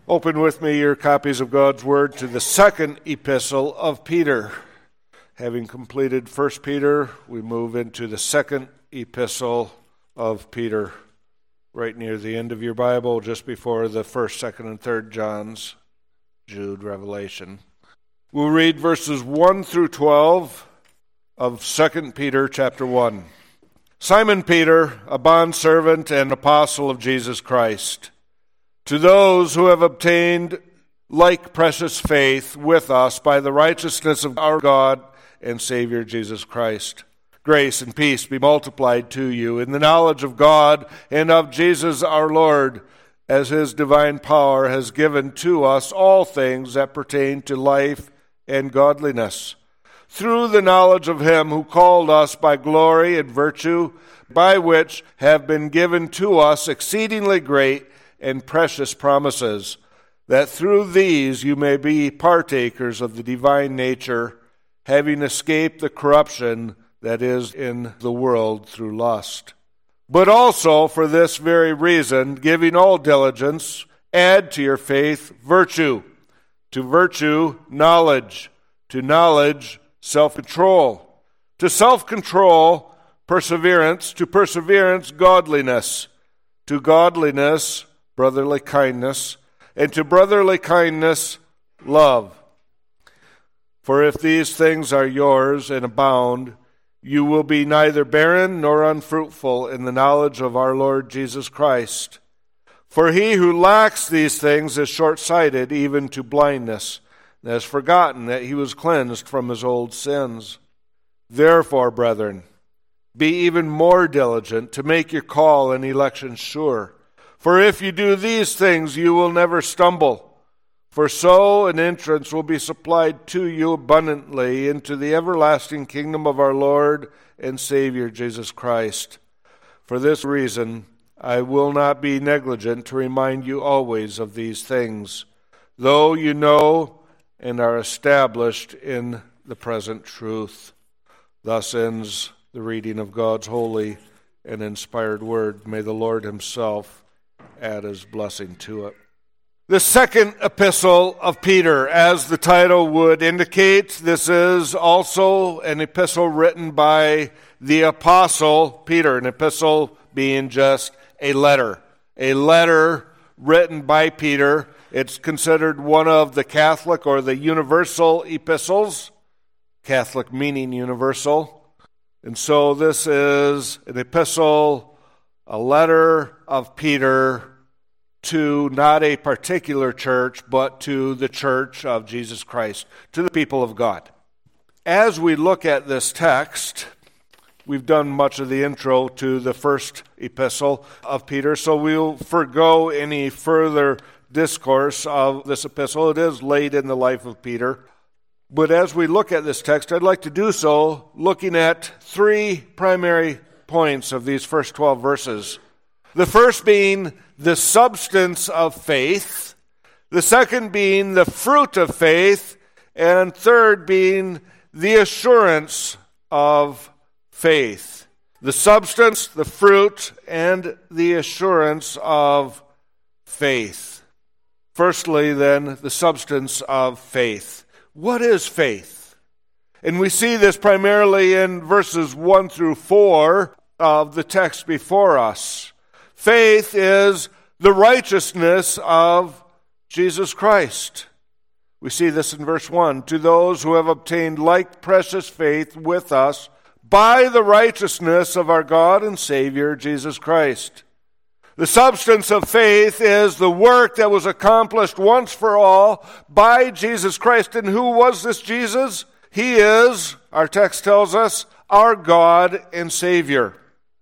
Open with me your copies of God's Word to the second epistle of Peter. Having completed 1 Peter, we move into the second epistle of Peter, right near the end of your Bible, just before the 1st, 2nd, and 3rd Johns, Jude, Revelation. We'll read verses 1 through 12 of 2 Peter chapter 1. Simon Peter, a bondservant and apostle of Jesus Christ, to those who have obtained like precious faith with us by the righteousness of our God and Savior Jesus Christ, grace and peace be multiplied to you in the knowledge of God and of Jesus our Lord, as his divine power has given to us all things that pertain to life and godliness, through the knowledge of him who called us by glory and virtue, by which have been given to us exceedingly great and precious promises, that through these you may be partakers of the divine nature, having escaped the corruption that is in the world through lust. But also for this very reason, giving all diligence, add to your faith virtue, to virtue knowledge, to knowledge self-control, to self-control perseverance, to perseverance godliness, to godliness brotherly kindness, and to brotherly kindness love. For if these things are yours and abound, you will be neither barren nor unfruitful in the knowledge of our Lord Jesus Christ. For he who lacks these things is short-sighted even to blindness, and has forgotten that he was cleansed from his old sins. Therefore, brethren, be even more diligent to make your call and election sure. For if you do these things, you will never stumble. For so an entrance will be supplied to you abundantly into the everlasting kingdom of our Lord and Savior Jesus Christ. For this reason, I will not be negligent to remind you always of these things, though you know and are established in the present truth. Thus ends the reading of God's holy and inspired word. May the Lord himself add his blessing to it. The second epistle of Peter, as the title would indicate, this is also an epistle written by the apostle Peter, an epistle being just a letter written by Peter. It's considered one of the Catholic or the universal epistles, Catholic meaning universal. And so this is an epistle, a letter of Peter to not a particular church, but to the church of Jesus Christ, to the people of God. As we look at this text, we've done much of the intro to the first epistle of Peter, so we'll forgo any further discourse of this epistle. It is late in the life of Peter. But as we look at this text, I'd like to do so looking at three primary points of these first 12 verses. The first being the substance of faith, the second being the fruit of faith, and third being the assurance of faith. The substance, the fruit, and the assurance of faith. Firstly, then, the substance of faith. What is faith? And we see this primarily in verses 1 through 4 of the text before us. Faith is the righteousness of Jesus Christ. We see this in verse 1. To those who have obtained like precious faith with us by the righteousness of our God and Savior Jesus Christ. The substance of faith is the work that was accomplished once for all by Jesus Christ. And who was this Jesus? He is, our text tells us, our God and Savior.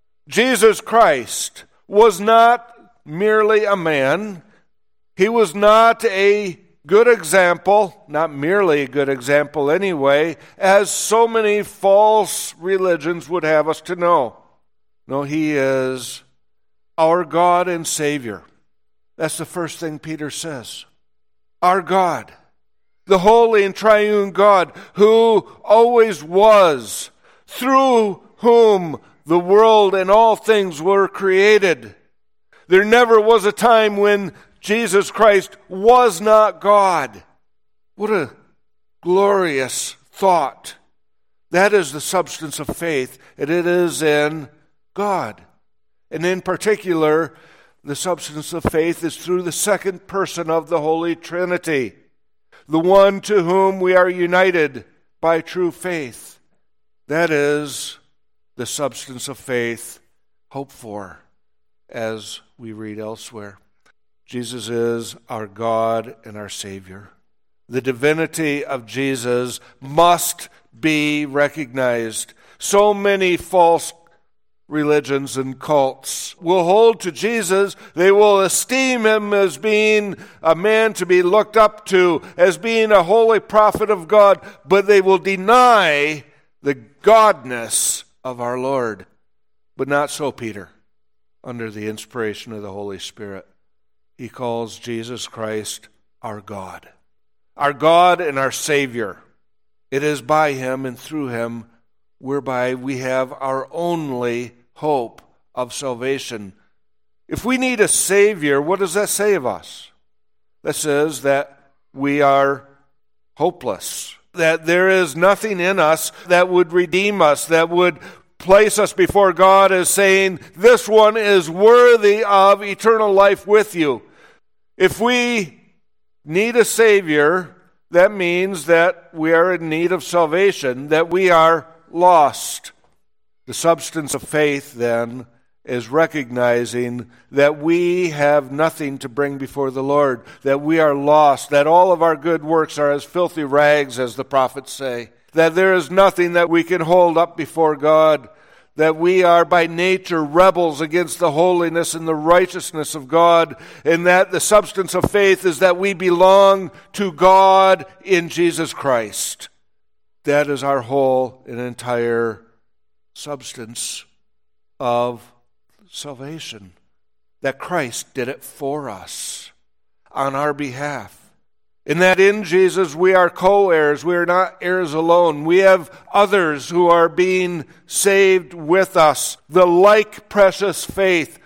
Jesus Christ was not merely a man. He was not a good example, not merely a good example anyway, as so many false religions would have us to know. No, he is our God and Savior. That's the first thing Peter says. Our God, the holy and triune God, who always was, through whom the world and all things were created. There never was a time when Jesus Christ was not God. What a glorious thought. That is the substance of faith, and it is in God. And in particular, the substance of faith is through the second person of the Holy Trinity, the one to whom we are united by true faith. That is the substance of faith hoped for, as we read elsewhere. Jesus is our God and our Savior. The divinity of Jesus must be recognized. So many false religions and cults will hold to Jesus. They will esteem him as being a man to be looked up to, as being a holy prophet of God, but they will deny the godness of our Lord. But not so Peter, under the inspiration of the Holy Spirit. He calls Jesus Christ our God and our Savior. It is by him and through him whereby we have our only hope of salvation. If we need a Savior, what does that say of us? That says that we are hopeless, that there is nothing in us that would redeem us, that would place us before God as saying, this one is worthy of eternal life with you. If we need a Savior, that means that we are in need of salvation, that we are lost. The substance of faith, then, is recognizing that we have nothing to bring before the Lord, that we are lost, that all of our good works are as filthy rags, as the prophets say, that there is nothing that we can hold up before God, that we are by nature rebels against the holiness and the righteousness of God, and that the substance of faith is that we belong to God in Jesus Christ. That is our whole and entire substance of salvation, that Christ did it for us on our behalf. And that in Jesus we are co-heirs. We are not heirs alone. We have others who are being saved with us. The like precious faith,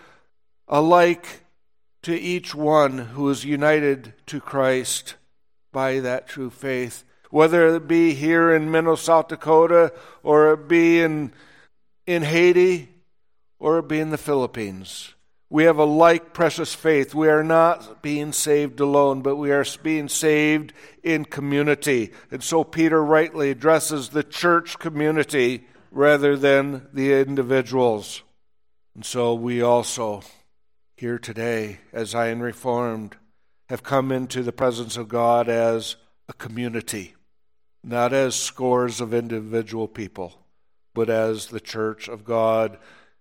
alike to each one who is united to Christ by that true faith. Whether it be here in Minnesota, South Dakota, or it be in Haiti, or it be in the Philippines. We have a like precious faith. We are not being saved alone, but we are being saved in community. And so Peter rightly addresses the church community rather than the individuals. And so we also, here today, as Zion Reformed, have come into the presence of God as a community, not as scores of individual people, but as the church of God,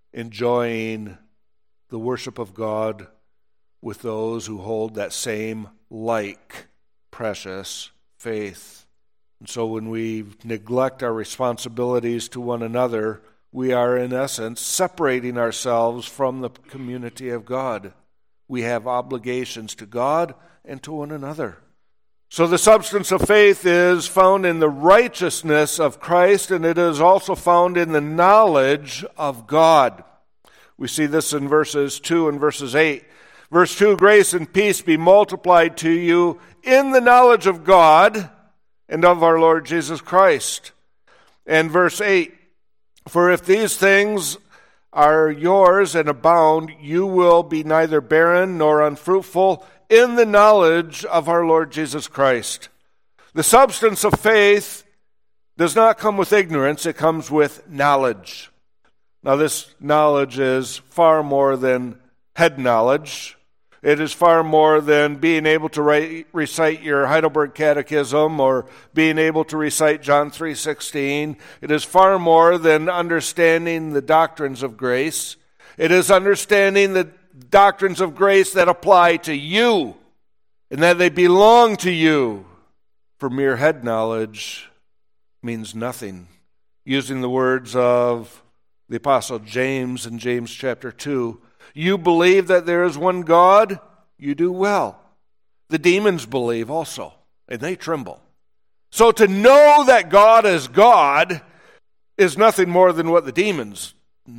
enjoying the worship of God with those who hold that same like precious faith. And so when we neglect our responsibilities to one another, we are in essence separating ourselves from the community of God. We have obligations to God and to one another. So the substance of faith is found in the righteousness of Christ, and it is also found in the knowledge of God. We see this in verses 2 and verses 8. Verse 2, grace and peace be multiplied to you in the knowledge of God and of our Lord Jesus Christ. And verse 8, for if these things are yours and abound, you will be neither barren nor unfruitful in the knowledge of our Lord Jesus Christ. The substance of faith does not come with ignorance, it comes with knowledge. Now, this knowledge is far more than head knowledge. It is far more than being able to recite your Heidelberg Catechism or being able to recite John 3:16. It is far more than understanding the doctrines of grace. It is understanding the doctrines of grace that apply to you and that they belong to you. For mere head knowledge means nothing. Using the words of the Apostle James in James chapter 2, you believe that there is one God, you do well. The demons believe also, and they tremble. So to know that God is God is nothing more than what the demons know.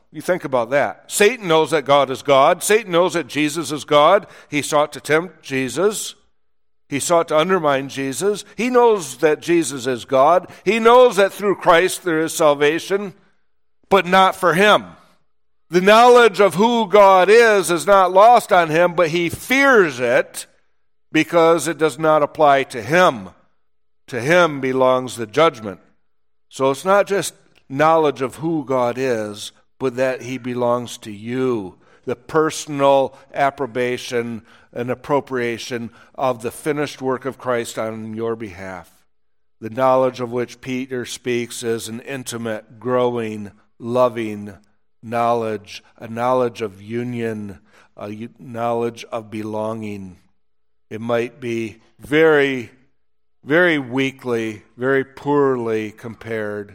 You think about that. Satan knows that God is God. Satan knows that Jesus is God. He sought to tempt Jesus. He sought to undermine Jesus. He knows that Jesus is God. He knows that through Christ there is salvation, but not for him. The knowledge of who God is not lost on him, but he fears it because it does not apply to him. To him belongs the judgment. So it's not just knowledge of who God is, but that he belongs to you. The personal approbation and appropriation of the finished work of Christ on your behalf. The knowledge of which Peter speaks is an intimate, growing, loving knowledge, a knowledge of union, a knowledge of belonging. It might be very, very weakly, very poorly compared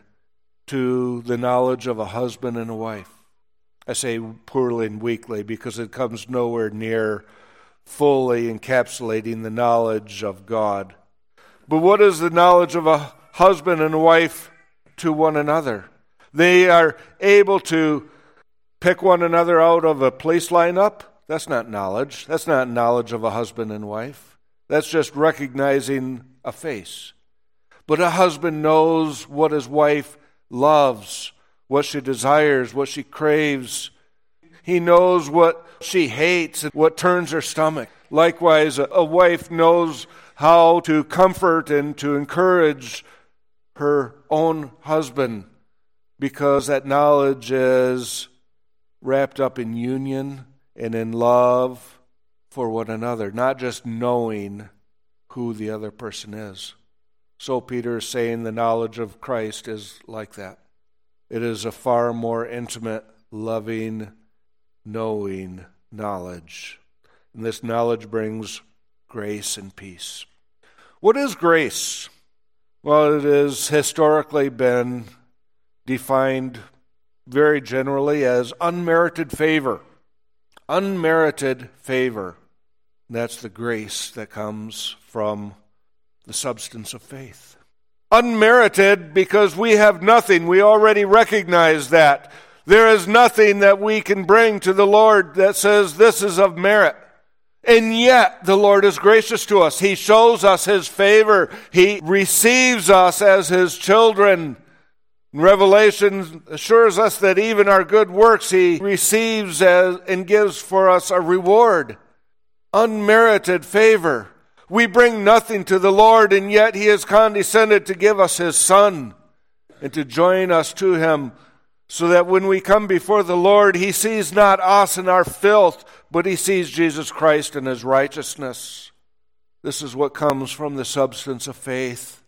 to the knowledge of a husband and a wife. I say poorly and weakly because it comes nowhere near fully encapsulating the knowledge of God. But what is the knowledge of a husband and a wife to one another? They are able to pick one another out of a police lineup. That's not knowledge. That's not knowledge of a husband and wife. That's just recognizing a face. But a husband knows what his wife loves, what she desires, what she craves. He knows what she hates and what turns her stomach. Likewise, a wife knows how to comfort and to encourage her own husband because that knowledge is wrapped up in union and in love for one another, not just knowing who the other person is. So Peter is saying the knowledge of Christ is like that. It is a far more intimate, loving, knowing knowledge. And this knowledge brings grace and peace. What is grace? Well, it has historically been defined very generally as unmerited favor. Unmerited favor. That's the grace that comes from the substance of faith. Unmerited because we have nothing. We already recognize that. There is nothing that we can bring to the Lord that says this is of merit. And yet the Lord is gracious to us. He shows us His favor. He receives us as His children. Revelation assures us that even our good works He receives and gives for us a reward. Unmerited favor. We bring nothing to the Lord, and yet He has condescended to give us His Son and to join us to Him, so that when we come before the Lord, He sees not us and our filth, but He sees Jesus Christ and His righteousness. This is what comes from the substance of faith,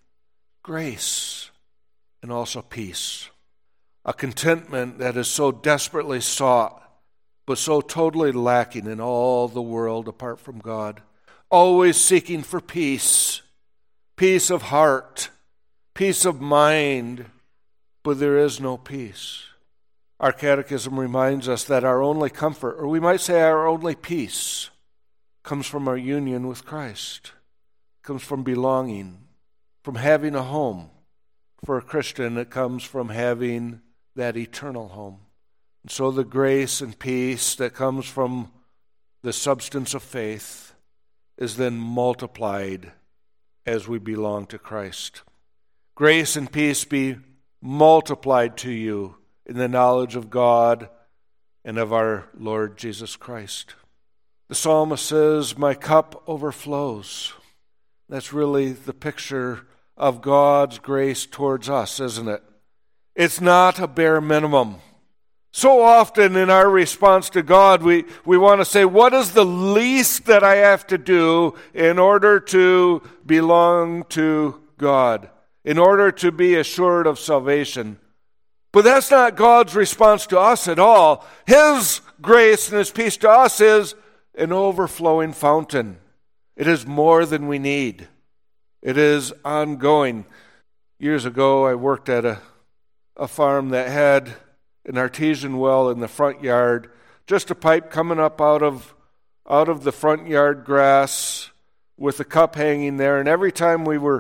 grace, and also peace. A contentment that is so desperately sought, but so totally lacking in all the world apart from God. Always seeking for peace, peace of heart, peace of mind, but there is no peace. Our catechism reminds us that our only comfort, or we might say our only peace, comes from our union with Christ, comes from belonging, from having a home. For a Christian, it comes from having that eternal home. And so the grace and peace that comes from the substance of faith is then multiplied as we belong to Christ. Grace and peace be multiplied to you in the knowledge of God and of our Lord Jesus Christ. The psalmist says, "My cup overflows." That's really the picture of God's grace towards us, isn't it? It's not a bare minimum. So often in our response to God, we want to say, what is the least that I have to do in order to belong to God, in order to be assured of salvation? But that's not God's response to us at all. His grace and His peace to us is an overflowing fountain. It is more than we need. It is ongoing. Years ago, I worked at a farm that had an artesian well in the front yard, just a pipe coming up out of the front yard grass with a cup hanging there. And every time we were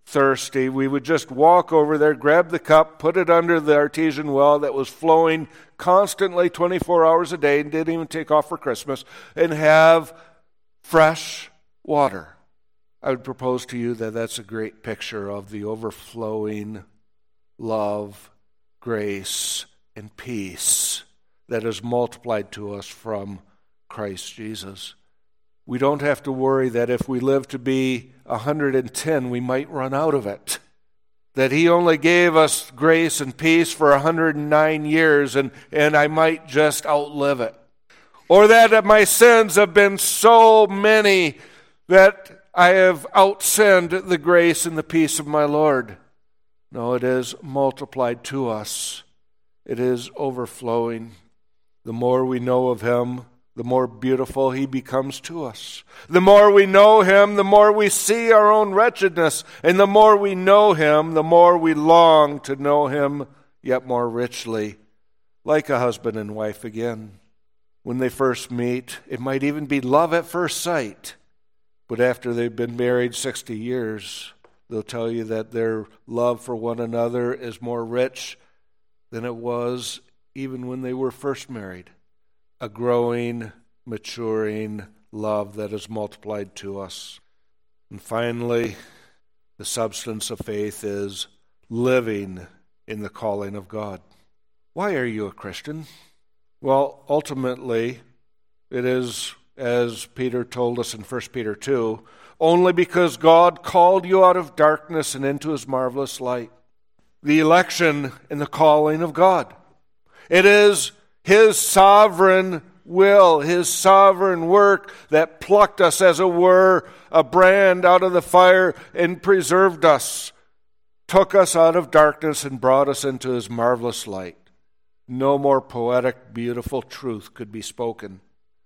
thirsty, we would just walk over there, grab the cup, put it under the artesian well that was flowing constantly 24 hours a day and didn't even take off for Christmas, and have fresh water. I would propose to you that that's a great picture of the overflowing love, grace, and peace that is multiplied to us from Christ Jesus. We don't have to worry that if we live to be 110, we might run out of it. That He only gave us grace and peace for 109 years and I might just outlive it. Or that my sins have been so many that I have outsinned the grace and the peace of my Lord. No, it is multiplied to us. It is overflowing. The more we know of Him, the more beautiful He becomes to us. The more we know Him, the more we see our own wretchedness. And the more we know Him, the more we long to know Him yet more richly. Like a husband and wife again. When they first meet, it might even be love at first sight. But after they've been married 60 years, they'll tell you that their love for one another is more rich than it was even when they were first married. A growing, maturing love that is multiplied to us. And finally, the substance of faith is living in the calling of God. Why are you a Christian? Well, ultimately, it is, as Peter told us in 1 Peter 2, only because God called you out of darkness and into His marvelous light. The election and the calling of God. It is His sovereign will, His sovereign work that plucked us, as it were, a brand out of the fire and preserved us, took us out of darkness and brought us into His marvelous light. No more poetic, beautiful truth could be spoken.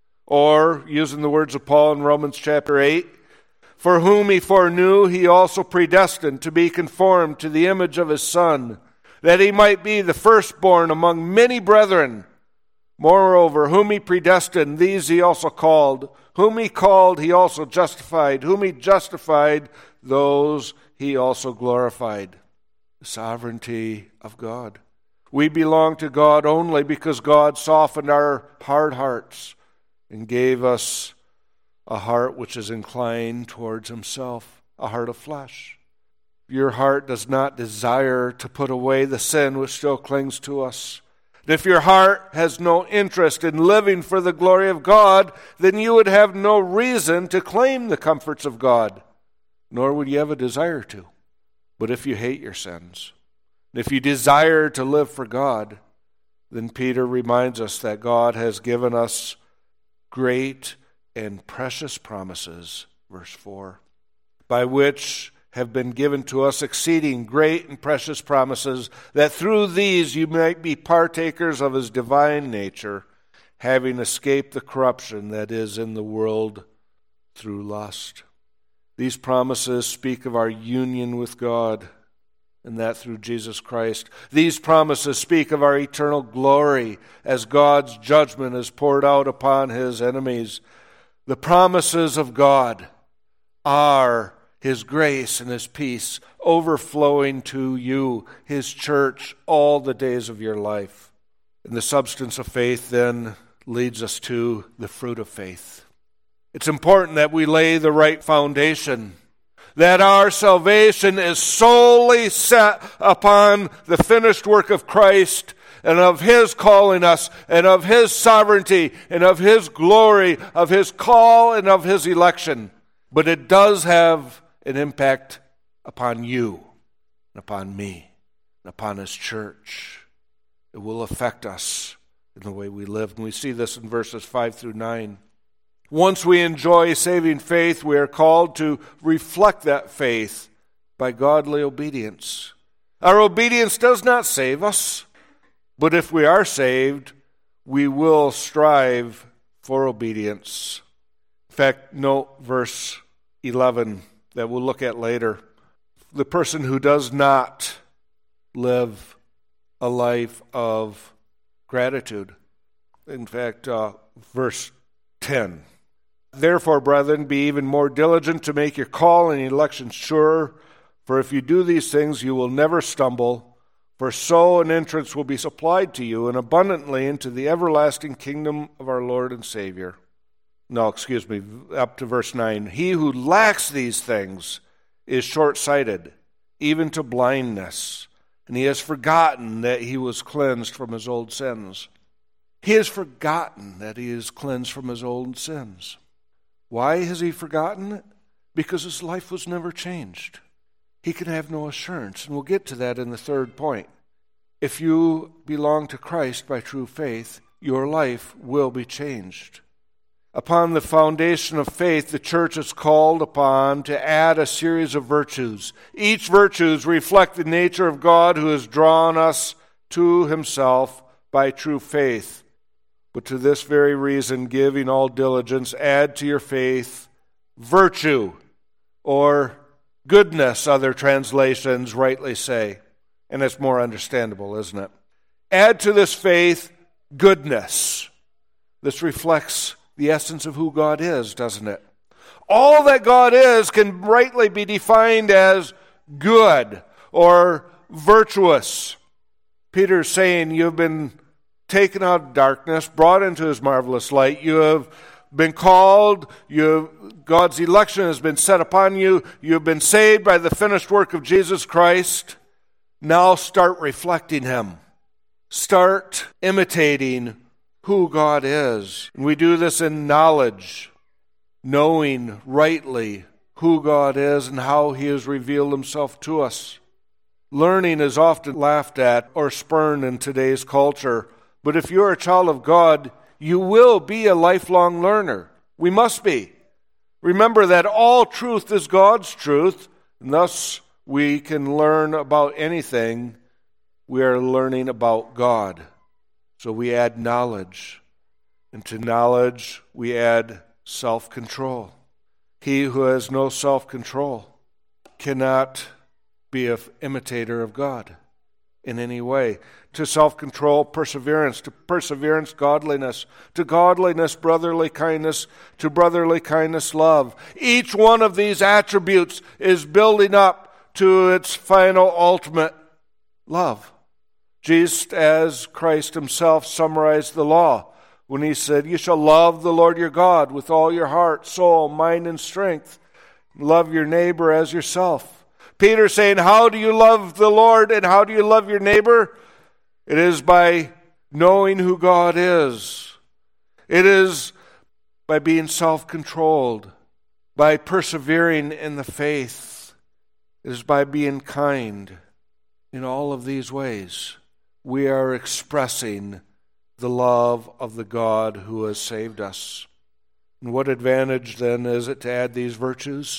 Or, using the words of Paul in Romans chapter 8, for whom He foreknew, He also predestined to be conformed to the image of His Son, that He might be the firstborn among many brethren. Moreover, whom He predestined, these He also called. Whom He called, He also justified. Whom He justified, those He also glorified. The sovereignty of God. We belong to God only because God softened our hard hearts and gave us a heart which is inclined towards Himself, a heart of flesh. Your heart does not desire to put away the sin which still clings to us. If your heart has no interest in living for the glory of God, then you would have no reason to claim the comforts of God, nor would you have a desire to. But if you hate your sins, if you desire to live for God, then Peter reminds us that God has given us great and precious promises, verse 4, by which have been given to us exceeding great and precious promises, that through these you might be partakers of His divine nature, having escaped the corruption that is in the world through lust. These promises speak of our union with God, and that through Jesus Christ. These promises speak of our eternal glory as God's judgment is poured out upon His enemies. The promises of God are His grace and His peace overflowing to you, His church, all the days of your life. And the substance of faith then leads us to the fruit of faith. It's important that we lay the right foundation, that our salvation is solely set upon the finished work of Christ and of His calling us and of His sovereignty and of His glory, of His call and of His election. But it does have an impact upon you, and upon me, and upon His church. It will affect us in the way we live. And we see this in verses 5 through 9. Once we enjoy saving faith, we are called to reflect that faith by godly obedience. Our obedience does not save us, but if we are saved, we will strive for obedience. In fact, note verse 11 that we'll look at later. The person who does not live a life of gratitude. In fact, verse 10. Therefore, brethren, be even more diligent to make your call and election sure. For if you do these things, you will never stumble, for so an entrance will be supplied to you and abundantly into the everlasting kingdom of our Lord and Savior. No, excuse me, up to verse 9. He who lacks these things is short-sighted, even to blindness, and he has forgotten that he was cleansed from his old sins. He has forgotten that he is cleansed from his old sins. Why has he forgotten it? Because his life was never changed. He can have no assurance, and we'll get to that in the third point. If you belong to Christ by true faith, your life will be changed. Upon the foundation of faith, the church is called upon to add a series of virtues. Each virtues reflect the nature of God who has drawn us to himself by true faith. But to this very reason, giving all diligence, add to your faith virtue, or goodness, other translations rightly say. And it's more understandable, isn't it? Add to this faith goodness. This reflects the essence of who God is, doesn't it? All that God is can rightly be defined as good or virtuous. Peter's saying you've been taken out of darkness, brought into his marvelous light. You have been called. God's election has been set upon you. You've been saved by the finished work of Jesus Christ. Now start reflecting him. Start imitating who God is. And we do this in knowledge, knowing rightly who God is and how he has revealed himself to us. Learning is often laughed at or spurned in today's culture. But if you're a child of God, you will be a lifelong learner. We must be. Remember that all truth is God's truth, and thus we can learn about anything. We are learning about God. So we add knowledge. And to knowledge, we add self-control. He who has no self-control cannot be an imitator of God in any way. To self-control, perseverance. To perseverance, godliness. To godliness, brotherly kindness. To brotherly kindness, love. Each one of these attributes is building up to its final ultimate love. Just as Christ himself summarized the law when he said, you shall love the Lord your God with all your heart, soul, mind, and strength. Love your neighbor as yourself. Peter saying, how do you love the Lord and how do you love your neighbor? It is by knowing who God is. It is by being self-controlled, by persevering in the faith. It is by being kind. In all of these ways, we are expressing the love of the God who has saved us. And what advantage then is it to add these virtues?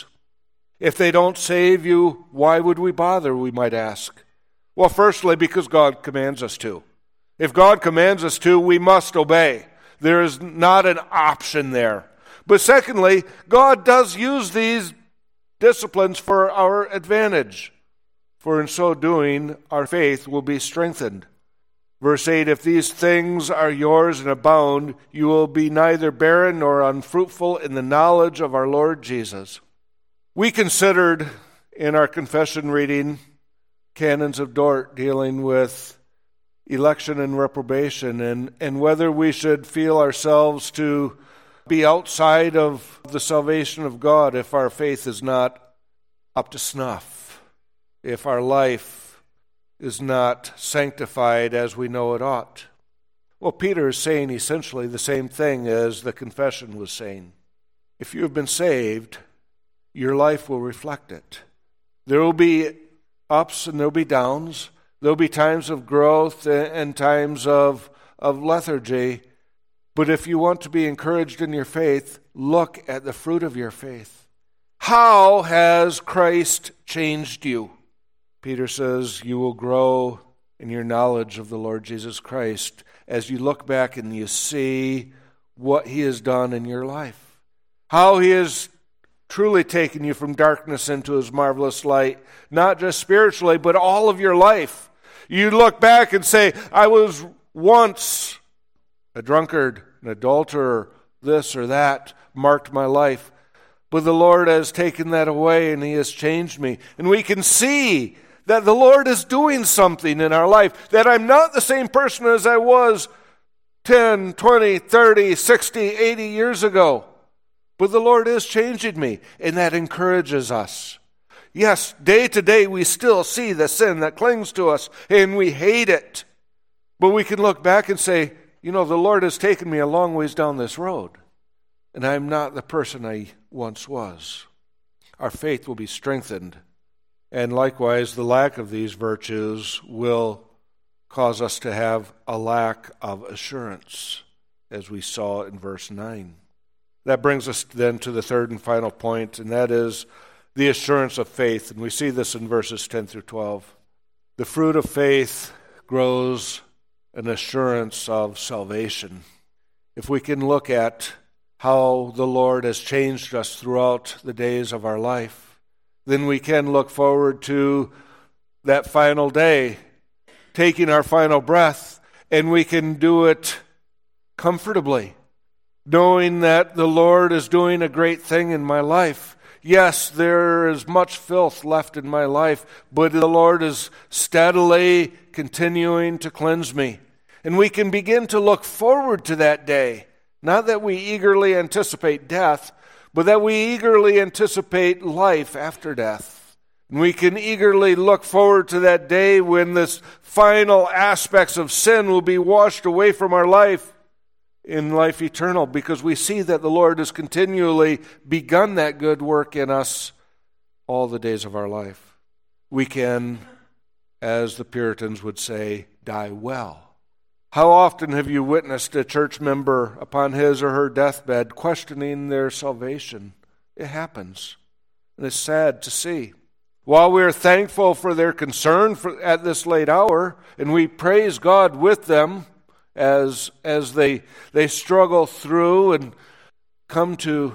If they don't save you, why would we bother, we might ask? Well, firstly, because God commands us to. If God commands us to, we must obey. There is not an option there. But secondly, God does use these disciplines for our advantage. For in so doing, our faith will be strengthened. Verse 8, if these things are yours and abound, you will be neither barren nor unfruitful in the knowledge of our Lord Jesus. We considered in our confession reading Canons of Dort dealing with election and reprobation and whether we should feel ourselves to be outside of the salvation of God if our faith is not up to snuff, if our life is not sanctified as we know it ought. Well, Peter is saying essentially the same thing as the confession was saying. If you have been saved, your life will reflect it. There will be ups and there will be downs. There will be times of growth and times of lethargy. But if you want to be encouraged in your faith, look at the fruit of your faith. How has Christ changed you? Peter says you will grow in your knowledge of the Lord Jesus Christ as you look back and you see what he has done in your life. How he has truly taken you from darkness into his marvelous light, not just spiritually, but all of your life. You look back and say, I was once a drunkard, an adulterer, this or that marked my life. But the Lord has taken that away and He has changed me. And we can see that the Lord is doing something in our life, that I'm not the same person as I was 10, 20, 30, 60, 80 years ago. But the Lord is changing me, and that encourages us. Yes, day to day we still see the sin that clings to us, and we hate it. But we can look back and say, the Lord has taken me a long ways down this road, and I'm not the person I once was. Our faith will be strengthened, and likewise the lack of these virtues will cause us to have a lack of assurance, as we saw in verse 9. That brings us then to the third and final point, and that is the assurance of faith. And we see this in verses 10 through 12. The fruit of faith grows an assurance of salvation. If we can look at how the Lord has changed us throughout the days of our life, then we can look forward to that final day, taking our final breath, and we can do it comfortably, knowing that the Lord is doing a great thing in my life. Yes, there is much filth left in my life, but the Lord is steadily continuing to cleanse me. And we can begin to look forward to that day. Not that we eagerly anticipate death, but that we eagerly anticipate life after death. And we can eagerly look forward to that day when this final aspects of sin will be washed away from our life in life eternal, because we see that the Lord has continually begun that good work in us all the days of our life. We can, as the Puritans would say, die well. How often have you witnessed a church member upon his or her deathbed questioning their salvation? It happens, and it's sad to see. While we are thankful for their concern at this late hour, and we praise God with them as they struggle through and come to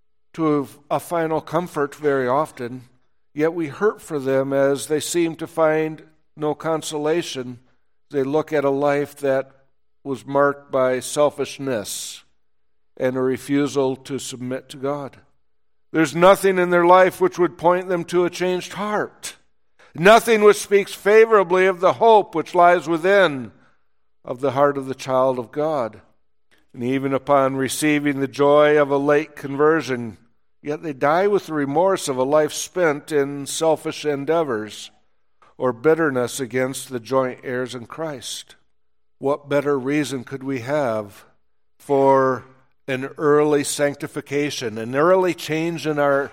a final comfort very often, yet we hurt for them as they seem to find no consolation. They look at a life that was marked by selfishness and a refusal to submit to God. There's nothing in their life which would point them to a changed heart. Nothing which speaks favorably of the hope which lies within of the heart of the child of God. And even upon receiving the joy of a late conversion, yet they die with the remorse of a life spent in selfish endeavors or bitterness against the joint heirs in Christ. What better reason could we have for an early sanctification, an early change in our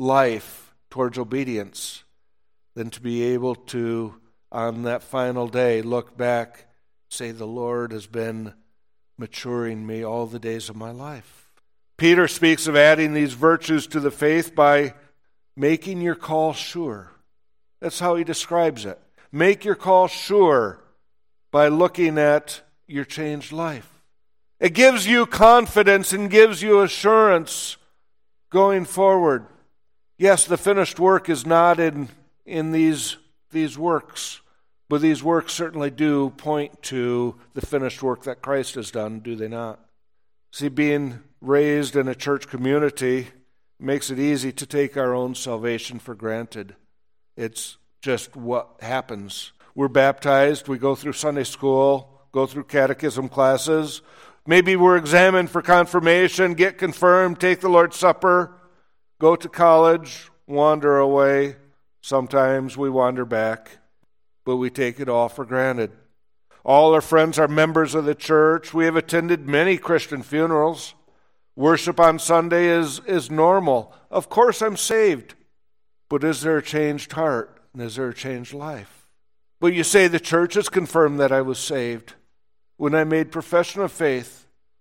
life towards obedience, than to be able to, on that final day, look back, say, the Lord has been maturing me all the days of my life. Peter speaks of adding these virtues to the faith by making your call sure. That's how he describes it. Make your call sure by looking at your changed life. It gives you confidence and gives you assurance going forward. Yes, the finished work is not in these works, but these works certainly do point to the finished work that Christ has done, do they not? See, being raised in a church community makes it easy to take our own salvation for granted. It's just what happens. We're baptized, we go through Sunday school, go through catechism classes. Maybe we're examined for confirmation, get confirmed, take the Lord's Supper, go to college, wander away. Sometimes we wander back, but we take it all for granted. All our friends are members of the church. We have attended many Christian funerals. Worship on Sunday is normal. Of course I'm saved, but is there a changed heart? And is there a changed life? But you say the church has confirmed that I was saved when I made profession of faith.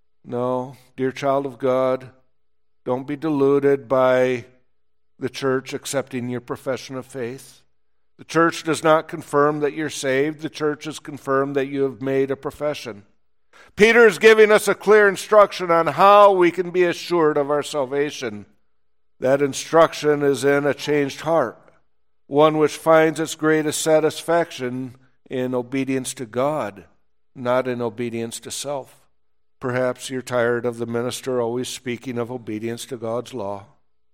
No, dear child of God, don't be deluded by the church accepting your profession of faith. The church does not confirm that you're saved. The church has confirmed that you have made a profession. Peter is giving us a clear instruction on how we can be assured of our salvation. That instruction is in a changed heart, one which finds its greatest satisfaction in obedience to God, not in obedience to self. Perhaps you're tired of the minister always speaking of obedience to God's law.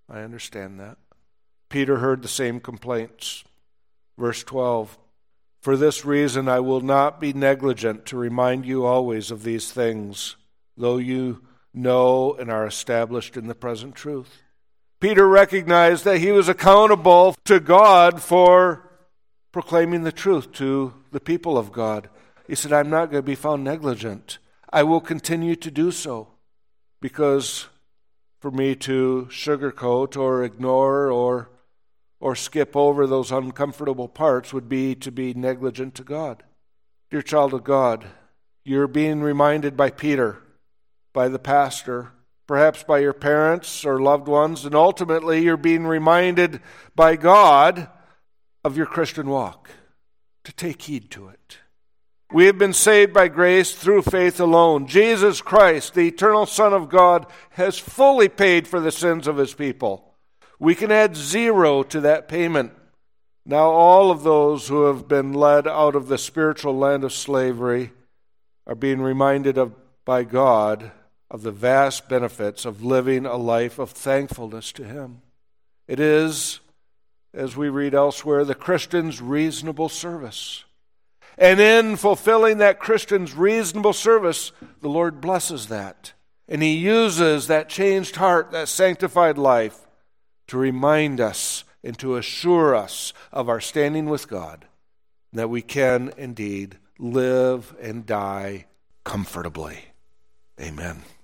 I understand that. Peter heard the same complaints. Verse 12, for this reason I will not be negligent to remind you always of these things, though you know and are established in the present truth. Peter recognized that he was accountable to God for proclaiming the truth to the people of God. He said, I'm not going to be found negligent. I will continue to do so, because for me to sugarcoat or ignore or skip over those uncomfortable parts would be to be negligent to God. Dear child of God, you're being reminded by Peter, by the pastor, perhaps by your parents or loved ones, and ultimately you're being reminded by God of your Christian walk, to take heed to it. We have been saved by grace through faith alone. Jesus Christ, the eternal Son of God, has fully paid for the sins of his people. We can add zero to that payment. Now all of those who have been led out of the spiritual land of slavery are being reminded by God of the vast benefits of living a life of thankfulness to him. It is, as we read elsewhere, the Christian's reasonable service. And in fulfilling that Christian's reasonable service, the Lord blesses that. And he uses that changed heart, that sanctified life, to remind us and to assure us of our standing with God, that we can indeed live and die comfortably. Amen.